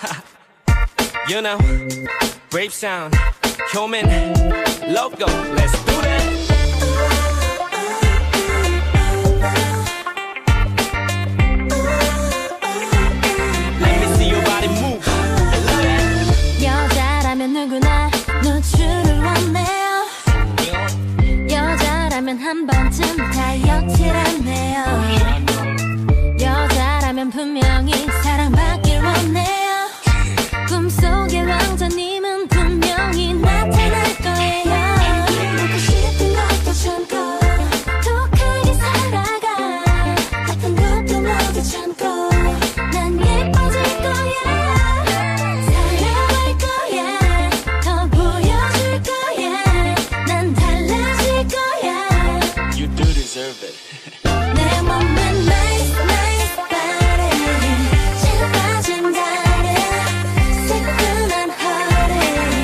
You know, brave sound, human, logo, let's do that. Let me see your body move. 여자라면 누구나 노출을 원해요. 여자라면 한 번쯤 다이어트라네요. 여자라면 분명히 사랑받길 원해요. 꿈속의 왕자님은 분명히 나타날 거예요. 먹고 싶은 것도 참고 독하게 살아가. 아픈 것도 모두 참고 난 예뻐질 거야. 사랑할 거야. 더 보여줄 거야. 난 달라질 거야. You do deserve it. 내 몸은 nice nice body. 진 빠진 달에 새끈한 허리.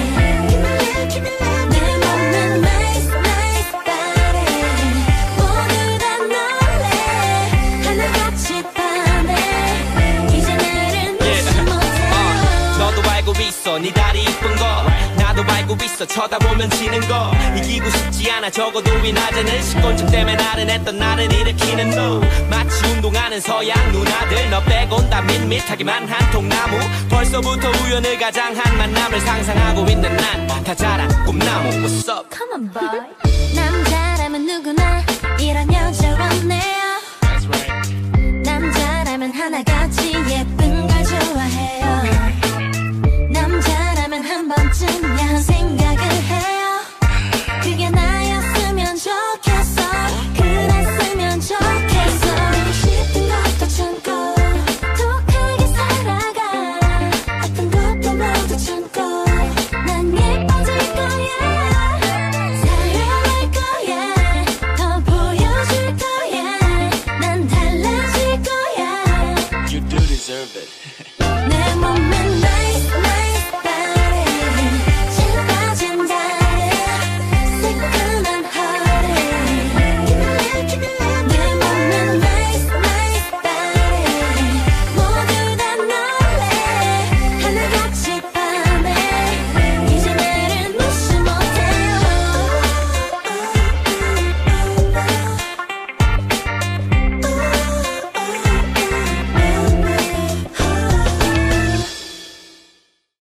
내 몸은 nice nice body. 모두 다 놀래. 하나같이 반해. 이제 나를 놓지 못해. 너도 알고 있어 네 다리 이쁜 거 나도 알고 있어 쳐다보면 지는 거 이기고 싶지 않아 적어도 이 낮에는 식곤증 때문에 나른했던 나를 일으키는 너 마치 운동하는 서양 누나들 너 빼곤 다 밋밋하기만 한 통나무 벌써부터 우연을 가장한 만남을 상상하고 있는 난 다 자란 꿈나무 What's up? Come on boy. 남자라면 누구나 이런 여자 원해요. That's right. 남자라면 하나같이 예쁜 걸 좋아해요.